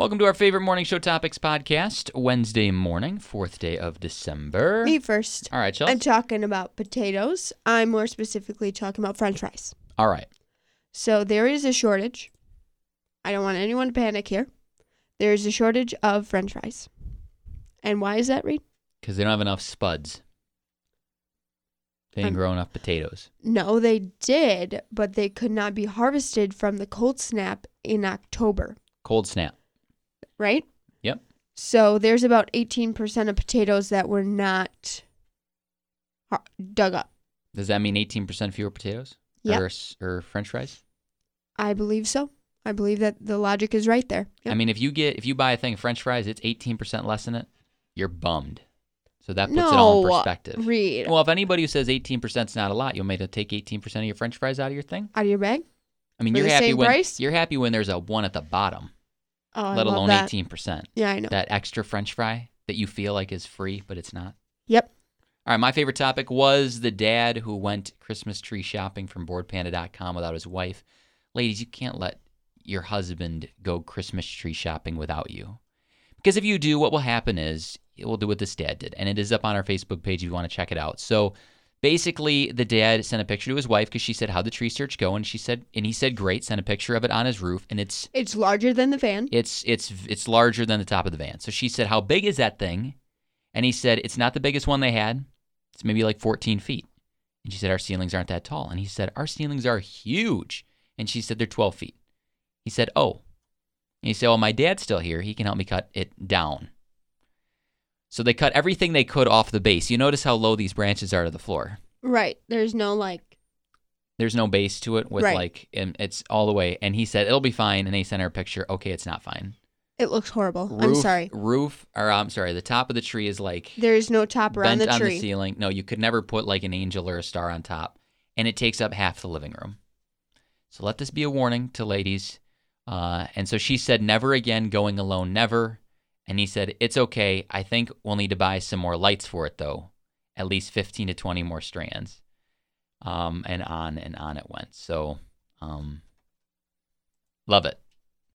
Welcome to our favorite morning show topics podcast, Wednesday morning, 4th day of December. Me first. All right, Chelsea. I'm talking about potatoes. I'm more specifically talking about French fries. All right. So there is a shortage. I don't want anyone to panic here. There is a shortage of French fries. And why is that, Reed? Because they don't have enough spuds. They didn't grow enough potatoes. No, they did, but they could not be harvested from the cold snap in October. Cold snap. Right? Yep. So there's about 18% of potatoes that were not dug up. Does that mean 18% fewer potatoes? Yep. Or French fries? I believe so. I believe that the logic is right there. Yep. I mean, if you buy a thing of French fries, it's 18% less in it, you're bummed. So that puts it all in perspective. Reed. Well, if anybody who says 18% is not a lot, you'll make to take 18% of your French fries out of your thing? Out of your bag? I mean, For you're the happy same when price? you're happy when there's a one at the bottom, Oh, I let love alone that. 18%. Yeah, I know. That extra French fry that you feel like is free, but it's not. Yep. All right, my favorite topic was the dad who went Christmas tree shopping from boardpanda.com without his wife. Ladies, you can't let your husband go Christmas tree shopping without you. Because if you do, what will happen is we'll do what this dad did. And it is up on our Facebook page if you want to check it out. So basically, the dad sent a picture to his wife because she said, "How'd the tree search go?" And he said, "Great." Sent a picture of it on his roof, and it's larger than the van. It's larger than the top of the van. So she said, "How big is that thing?" And he said, "It's not the biggest one they had. It's maybe like 14 feet." And she said, "Our ceilings aren't that tall." And he said, "Our ceilings are huge." And she said, "They're 12 feet." He said, "Oh." And he said, "Well, my dad's still here. He can help me cut it down." So they cut everything they could off the base. You notice how low these branches are to the floor. Right. There's no There's no base to it with Right. and it's all the way. And he said, "It'll be fine." And they sent her a picture. Okay, it's not fine. It looks horrible. I'm sorry. The top of the tree is like There is no top around bent the on tree. the ceiling. No, you could never put like an angel or a star on top. And it takes up half the living room. So let this be a warning to ladies. And so she said, "Never again, going alone, never." And he said, "It's okay. I think we'll need to buy some more lights for it, though. At least 15 to 20 more strands." And on it went. So, love it.